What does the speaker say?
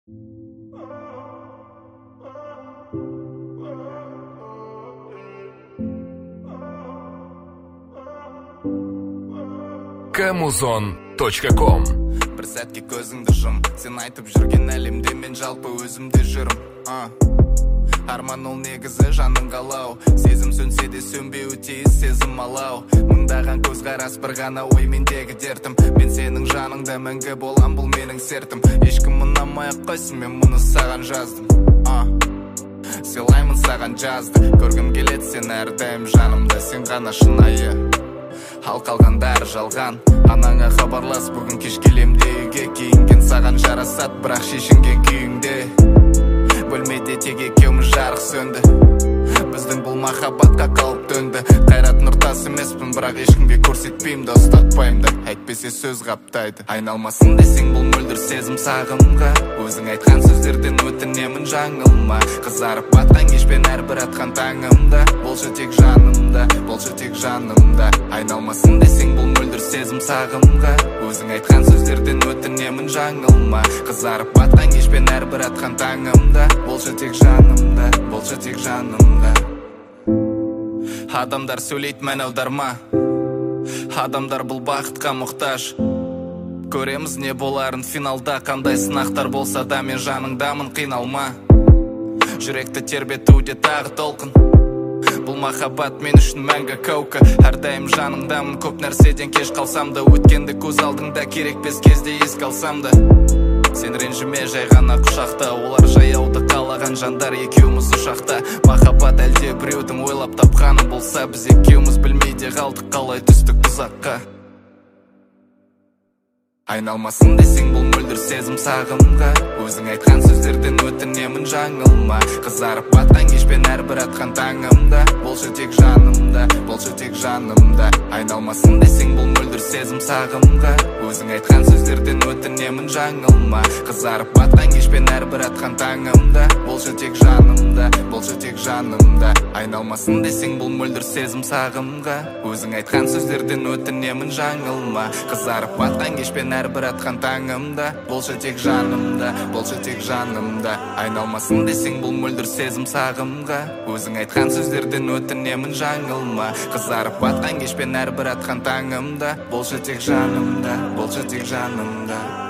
Kamuzon.com. Bir сәтке көзіңді жым, сен айтып жүрген әлемде мен жалпы өзімде жүрім. Арман ол негізі жаның қалау, сезім сөнсе де сөнбеуі тиіс сезім алау. Мыңдаған көзқарас бір ғана ой мендегі дертім. Мен сенің жаныңда мәңгі болам, бұл менің сертім. Ешкім ұнамай-ақ қойсын, мен мұны саған жаздым. Сыйлаймын саған жазды, көргім келеді сен әрдайым жанымда, сен ғана шынайы. Ал қалғандар жалған, анаңа хабарлас, бүгін кеш келемде үйге. Киінген саған жарасат, бірақ шешінген күйіңде. Бөлмеде тек екеуміз жарық сөнді, біздің бұл махаббатқа қалып төнді. Қайрат нұртас емеспін, бірақ ешкімге көрсетпеймін да ұстатпаймын да, әйтпесе сөз қаптайды. Айналмасын десең бұл мөлдір сезім сағымға, өзің айтқан сөздерден өтінемін жаңылма. Қызарып батқан кешпен әрбір атқан таңымда, болшы тек жанымда, болшы тек жанымда. Айналмасын десең бұл мөлдір сезім сағымға, өзің айтқан сөздерден өтінемін жаңылма. Қызарып батқан кешпен әрбір атқан таңымда, болшы тек жанымда, болшы тек жанымда. Адамдар сөйлейді, мән аударма. Адамдар бұл бақытқа мұқтаж. Көреміз не боларын финалда, қандай сынақтар болса да мен жаныңдамын, қиналма. Жүректі тербетуде тағы толқын, бұл махаббат мен үшін мәңгі каука. Әрдайым жаныңдамын, көп нәрседен кеш қалсам да, өткенді көз алдыңда керекпес кезде еске алсам да. Сен ренжіме жай ғана құшақта, олар жаяуды қалаған жандар, екеуміз ұшақта. Махаббат әлде біреудің ойлап тапқаны болса, біз екеуміз білмейде қалдық, қалай түстік ұзаққа. Айналмасын десең бұл мөлдір сезім сағымға, өзің айтқан сөздерден өтінемін жаңылма. Қызарып батқан кешпен әрбір атқан таңымда, болшы тек жанымда, болшы тек жанымда. Айналмасын десең бұл мөлдір сезім сағымға, өзің айтқан сөздерден өтінемін жаңылма. Қызарып батқан кешпен әрбір атқан таңымда, болшы тек жанымда, болшы тек жанымда. Айналмасын десең бұл мөлдір сезім сағымға, өзің айтқан сөздерден өтінемін жаңылма. Қызарып батқан кешпен әрбір атқан таңымда, болшы тек жанымда, болшы тек жанымда. Айналмасын десең бұл мөлдір сезім сағымға, өзің айтқан сөздерден өтінемін жаңылма. Қызарып батқан кешпен әрбір атқан таңымда, болшы тек жанымда, болшы тек жанымда.